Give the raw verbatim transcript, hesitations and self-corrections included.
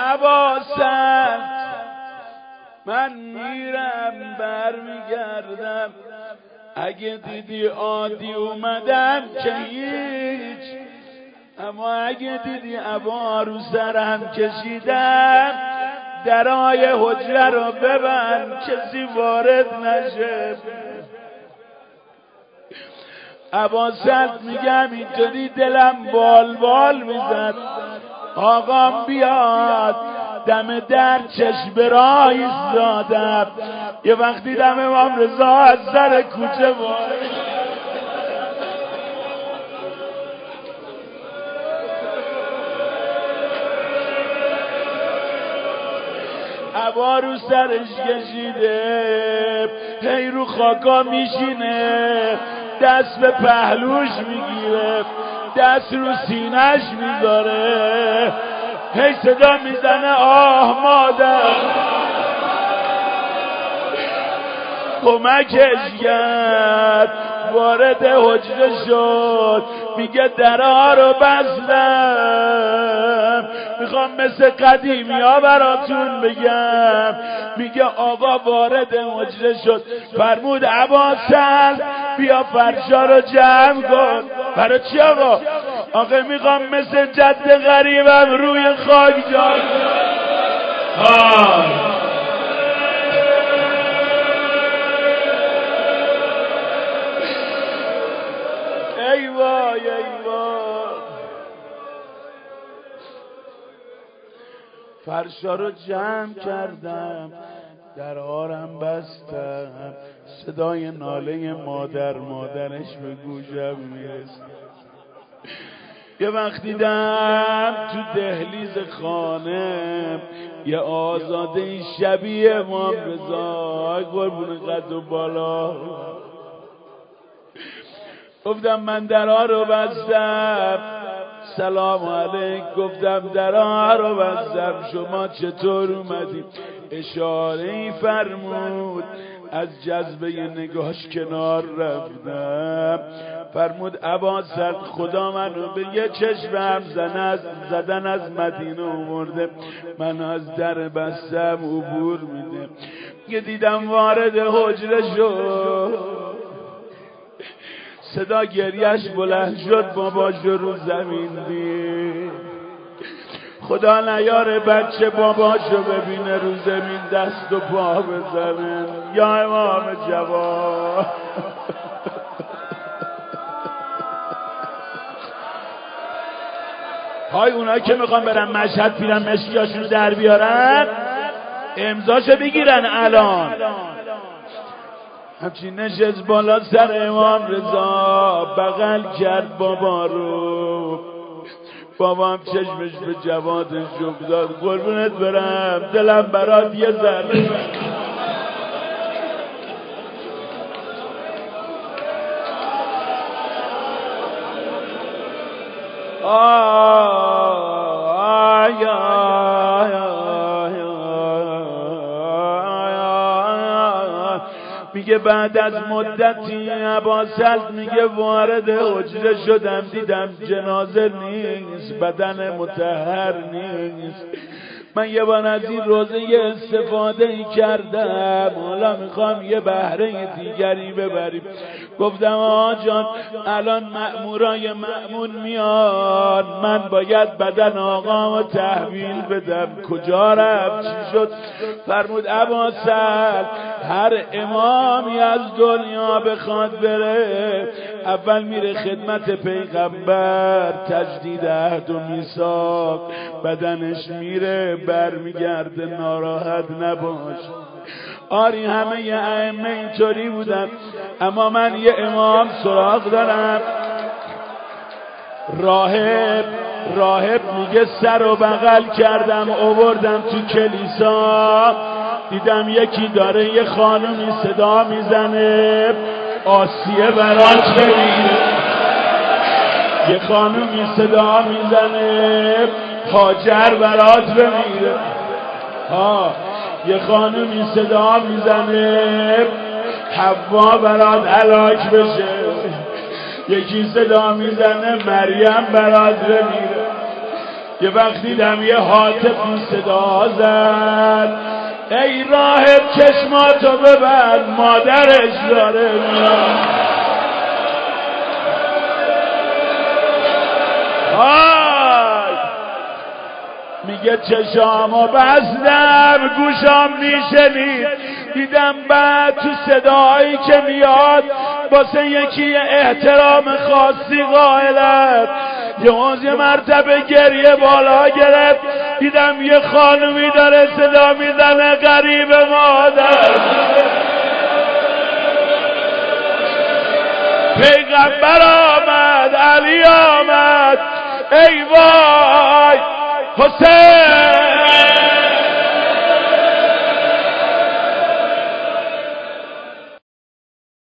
عباسن من میرم برمیگردم، اگه دیدی عادی اومدم که هیچ، اما اگه دیدی عبا رو سرم کشیدم درای حجره رو ببند کسی وارد نشه. عباست میگم اینطوری دلم بال بال میزد، آقام بیاد دم در چشم راه ایستادم، یه وقت دیدم امام رضا از سر کوچه وارد، عبا رو سرش کشیده، هی رو خاکا میشینه، دست به پهلوش میگیره، دست رو سینهش میذاره، هی صدا میزنه آه مادر، کمکش کرد. وارد حجره شد، میگه درها رو بستم، میخوام مثل قدیمی ها براتون بگم. میگه آقا وارد حجره شد، فرمود عباسن بیا فرشا رو جمع کن. برای چی آقا؟ آقا میخوام مثل جد غریبم روی خاک جا آه ای وای ای وای. فرشا رو جمع کردم، درهارم بستم، صدای ناله مادر مادرش به گوشم میرسه. یه وقت دیدم تو دهلیز خانه یه آزاده شبیه امام رضا قربون قد و بالا، گفتم من درها رو بستم، سلام علیک، گفتم درها رو بستم، شما چطور اومدید؟ اشاره ای فرمود، از جذبه نگاهش کنار رفتم، فرمود عباست خدا منو به یه چشمم زدن از مدینه آورده، من از در بستم عبور میده. یه دیدم وارد حجره شد، صدا گریش بلند شد، باباشو رو زمین دید، خدا نیاره بچه باباشو ببینه رو زمین دست و پا بزنه. یا امام جواد های اونایی که میخوان برن مشهد پیرن مشکیاشونو در بیارن امضاشو بگیرن الان. همچین نشست بالا سر امام رضا، بغل کرد بابا رو، بابا هم چشمش به جوادش افتاد، قربونت برم دلم برات یه ذره میگه بعد از مدتی عباست میگه وارد حجره شدم، دیدم جنازه نیست، بدن مطهر نیست. من یه بار از این روزه یه استفاده ای کردم، حالا میخوام یه بهره دیگری ببریم. گفتم آقا جان الان مأمورای مأمون میان، من باید بدن آقامو تحویل بدم. کجا رفت چی شد؟ فرمود عباست هر امامی از دنیا بخواد بره اول میره خدمت پیغمبر، تجدید عهد و میثاق، بدنش میره برمیگرده، ناراحت نباش. آری همه ی ائمه اینطوری بودن، اما من یه امام سراغ دارم. راهب راهب میگه سر و بغل کردم آوردم تو کلیسا، دیدم یکی داره یه خانومی صدا میزنه آسیه برات بمیره، یه خانومی صدا میزنه هاجر برات بمیره، ها یه خانومی صدا میزنه حوا برات هلاک بشه، یکی صدا میزنه مریم برات بمیره. یه وقت دیدم یه هاتف صدا زد ای راهب چشماتو ببند مادرش داره میاد. میگه چشامو بستم گوشام میشنید دیدم بعد تو صدایی که میاد واسه یکی احترام خاصی قائلت. یه یه مرتبه گریه بالا گرفت دیدم یه خانومی داره صدا میزنه غریب مادر. پیغمبر آمد علی آمد ای وای حسین